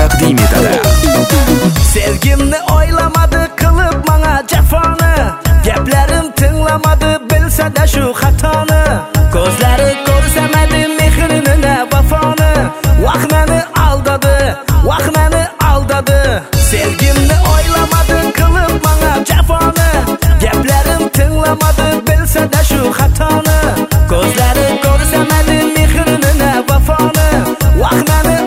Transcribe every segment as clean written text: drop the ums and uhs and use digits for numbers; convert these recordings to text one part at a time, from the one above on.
taqdim etadi. Sevgimni o'ylamadi qilib menga jafoni, gaplarim tinglamadi bilsa-da shu xatoni. Ko'zlari ko'rsamadi mehrini vafoni, vaqtni aldadi. Sevgimni o'ylamadi qilib menga jafoni, gaplarim tinglamadi bilsa-da shu xatoni. Ko'zlari ko'rsamadi mehrini vafoni, vaqtni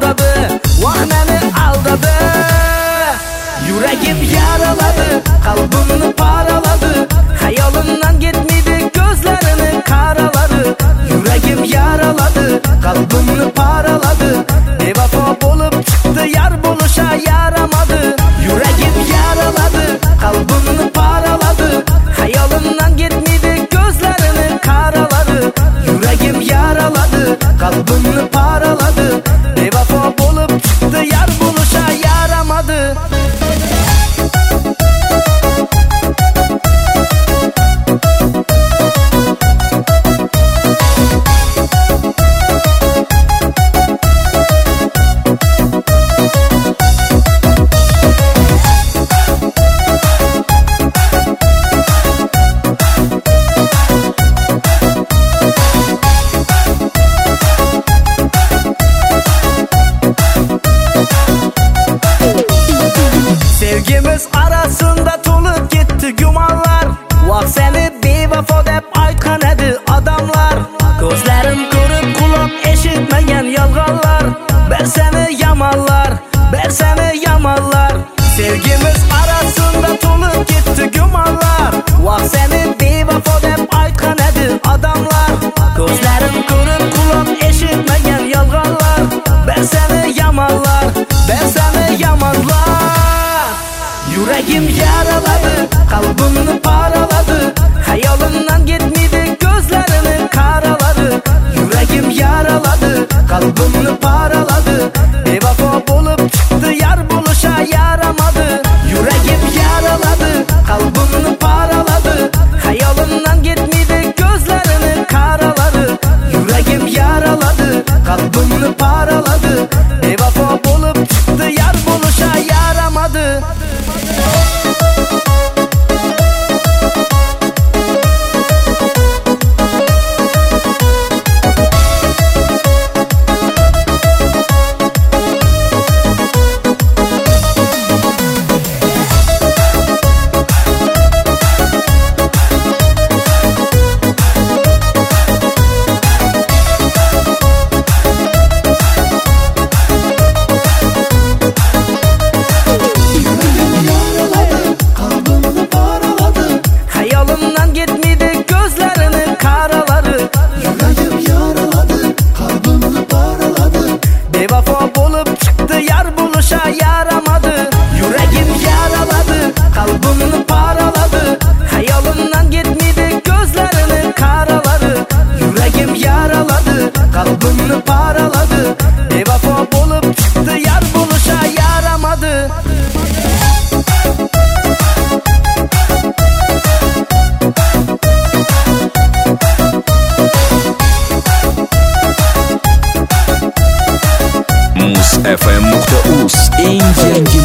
aldadi. Yuragim yaraladi, qalbimni paraladi, xayolimdan ketmaydi ko'zlarini qaraladi. Yuragim yaraladi, qalbimni paraladi, bevafo bo'lib chiqdi yar bo'lisha yaramadi. Yuragim yaraladi, qalbimni paraladi, xayolimdan ketmaydi ko'zlarini qaraladi. Yuragim yaraladi, qalbimni paraladi, bevafo bo'lib chiqdi yar bo'lisha yaramadi. Sevgimiz arasında to'lib ketdi gumonlar, vaqt seni bevafo deb aytgan edi odamlar. Ko'zlarim ko'rib quloq eshitmagan yolg'onlar, ber seni yamanlar. Sevgimiz arasında to'lib ketdi gumonlar, vaqt seni bevafo deb aytgan edi odamlar. Ko'zlarim ko'rib quloq eshitmagan yolg'onlar, ber seni yamanlar. Yuragim yaraladi, qalbimni paraladi, xayolimdan ketmaydi ko'zlarini qaraladi. Yuragim yaraladi, qalbimni paraladi, bevafo bo'lib chiqdi yar bo'lisha yaramadi. Yuragim yaraladi, qalbimni paraladi, xayolimdan ketmaydi ko'zlarini qaraladi. Yuragim yaraladi, qalbimni paraladi, bevafo bo'lib chiqdi yar bo'lisha yaramadi. Bevafo bo'lib chiqdi yar bo'lisha yaramadi. Yuragim yaraladi, qalbimni paraladi, xayolimdan ketmaydi ko'zlarini qaraladi. Yuragim yaraladi, qalbimni paraladi, bevafo bo'lib chiqdi yar bo'lisha yaramadi. Muz FM.uz eng yangi